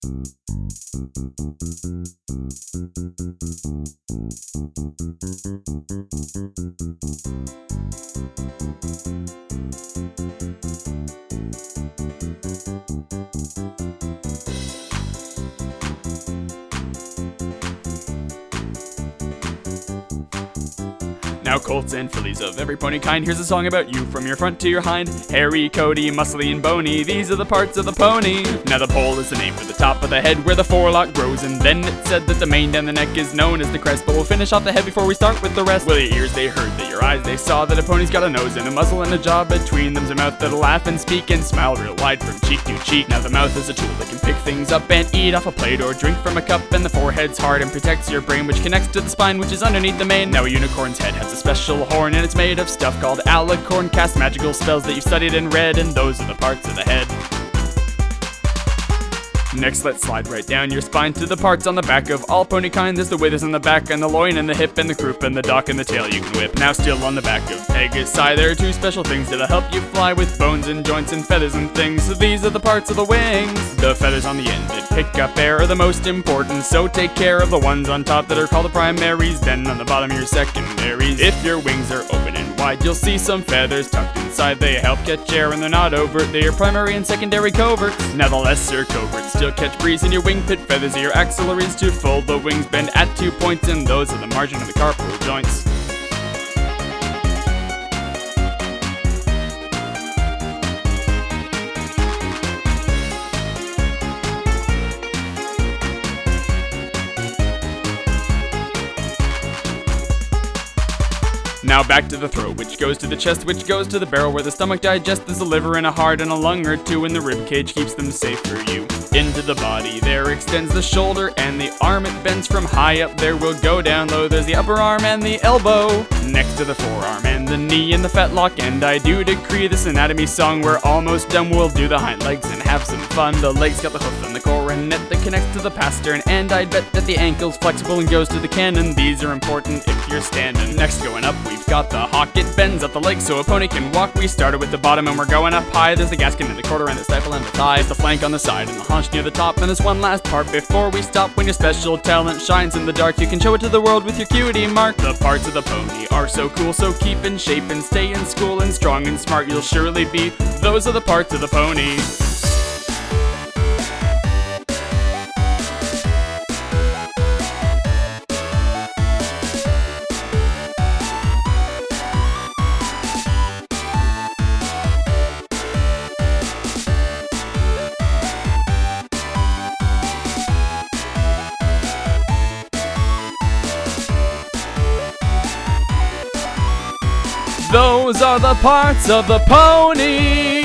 Now colts and fillies of every pony kind, here's a song about you from your front to your hind. Hairy, coaty, muscly, and bony, these are the parts of the pony. Now the poll is the name for the top of the head where the forelock grows, and then it said that the mane down the neck is known as the crest. But we'll finish off the head before we start with the rest. Well, your ears they heard, that your eyes they saw, that a pony's got a nose and a muzzle and a jaw. Between them's a mouth that'll laugh and speak and smile real wide from cheek to cheek. Now the mouth is a tool that can pick things up and eat off a plate or drink from a cup. And the forehead's hard and protects your brain, which connects to the spine, which is underneath the mane. Now a unicorn's head has a special horn, and it's made of stuff called alicorn. Cast magical spells that you've studied and read, and those are the parts of the head. Next, let's slide right down your spine to the parts on the back of all pony kind. There's the withers on the back, and the loin, and the hip, and the croup, and the dock, and the tail you can whip. Now still on the back of Pegasi, there are two special things that'll help you fly, with bones and joints and feathers and things. So these are the parts of the wings. The feathers on the end that pick up air are the most important, so take care of the ones on top that are called the primaries. Then on the bottom your secondaries. If your wings are open and wide, you'll see some feathers tucked inside. They help catch air and they're not overt, they are primary and secondary coverts. Now the lesser coverts still catch breeze, and your wing pit feathers are your axillaries to fold the wings bend at 2 points, and those are the margin of the carpal joints. Now back to the throat, which goes to the chest, which goes to the barrel where the stomach digests. There's a liver and a heart and a lung or two, and the rib cage keeps them safe for you. Into the body there extends the shoulder and the arm, it bends from high up there will go down low. There's the upper arm and the elbow, next to the forearm and the knee and the fetlock. And I do decree this anatomy song, we're almost done. We'll do the hind legs and have some fun. The legs got the hoof and the coronet that connects to the pastern, and I'd bet that the ankle's flexible and goes to the cannon. These are important if you're standing. Next going up we've got the hock, it bends up the legs so a pony can walk. We started with the bottom and we're going up high. There's the gasket and the quarter and the stifle and the thigh, the flank on the side and the haunch near the top. And there's one last part before we stop. When your special talent shines in the dark, you can show it to the world with your cutie mark. The parts of the pony are so cool, so keep in shape and stay in school, and strong and smart you'll surely be. Those are the parts of the pony. Those are the parts of the pony.